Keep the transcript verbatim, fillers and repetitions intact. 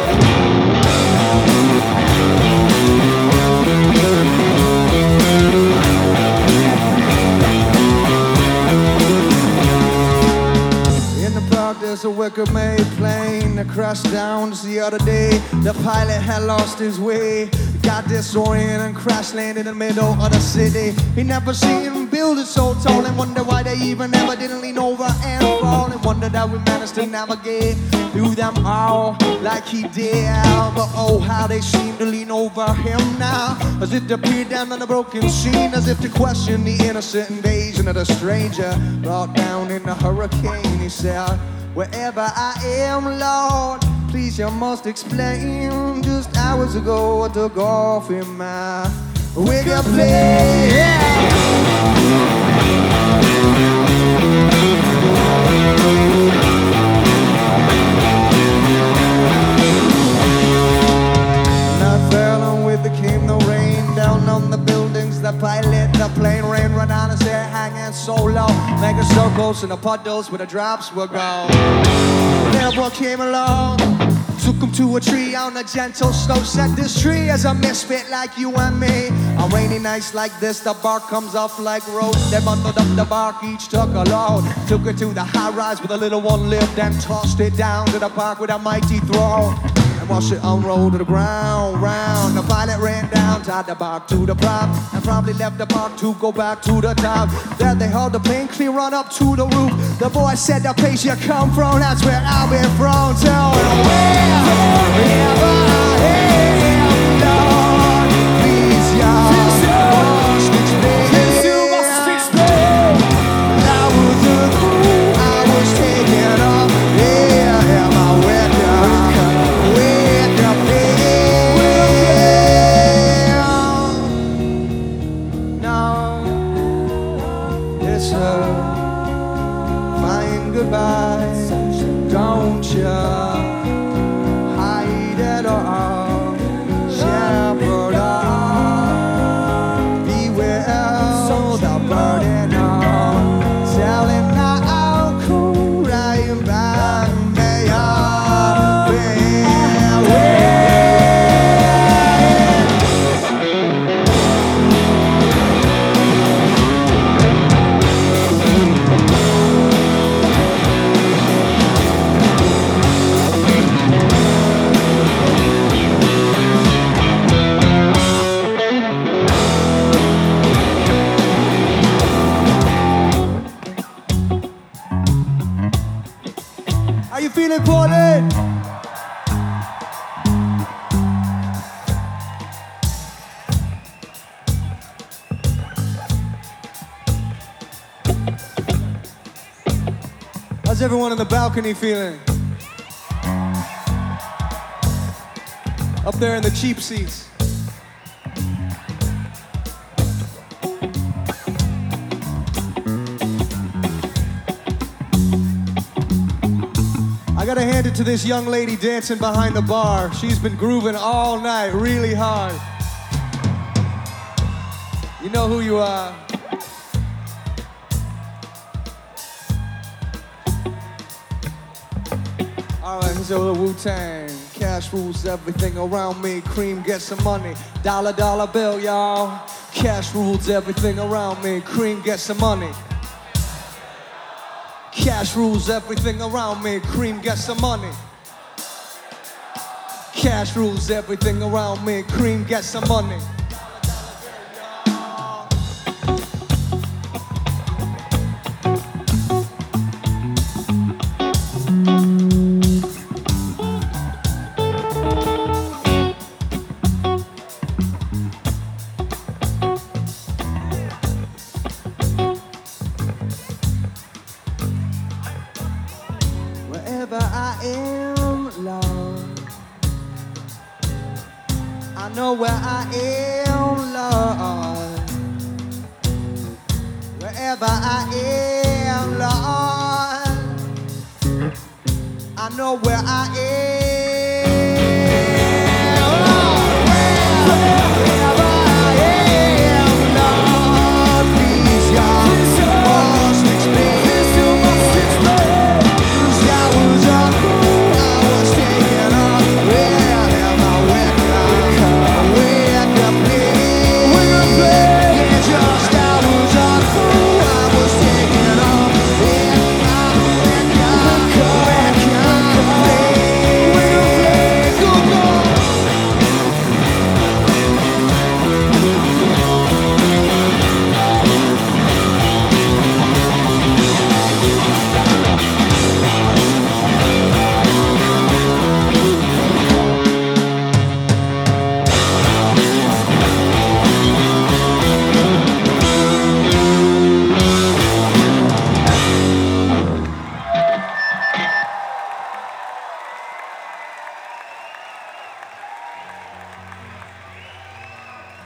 There's a wicker-made plane that crashed down just the other day. The pilot had lost his way, got disoriented and crash landed in the middle of the city. He never seen him build it so tall and wonder why they even ever didn't lean over and fall. And wonder that we managed to navigate through them all like he did. But oh, how they seem to lean over him now, as if to peer down on a broken scene, as if to question the innocent invasion of the stranger brought down in the hurricane. He said, wherever I am, Lord, please you must explain. Just hours ago I took off in my wicker plane. Yeah. Not fell with the came the rain down on the buildings. The pilot, the plane ran right on his head, hanging so low, making circles in the puddles where the drops would go. Then one came along, took him to a tree on a gentle slope. Said this tree is a misfit like you and me. On rainy nights like this, the bark comes off like ropes. They bundled up the bark, each took a load. Took it to the high rise where the little one lived, and tossed it down to the park with a mighty throw. And watched it unroll to the ground, round. The pilot ran down, tied the bark to the prop, and probably left the park to go back to the top. There they held the plane clear on up to the roof. The boy said, the place you come from, that's where I've been from. Tell me where, wherever I am, Lord, please, y'all, must explain. You must explain. I was a fool, I was taken off. Yeah, am I wet up? Wet up, yeah. No, it's a fine goodbye. Don't you hide at all, shepherd on. Beware the burden on, telling now cool right by me. How you feeling, Portland? How's everyone on the balcony feeling? Up there in the cheap seats. I gotta hand it to this young lady dancing behind the bar. She's been grooving all night, really hard. You know who you are. Alright, here's a little Wu-Tang. Cash rules everything around me. Cream gets some money. Dollar, dollar bill, y'all. Cash rules everything around me. Cream gets some money. Cash rules everything around me. Cream gets some money. Cash rules everything around me. Cream gets some money. Wherever I am, Lord, I know where I am, Lord. Wherever I am, Lord, I know where I am. Lord, where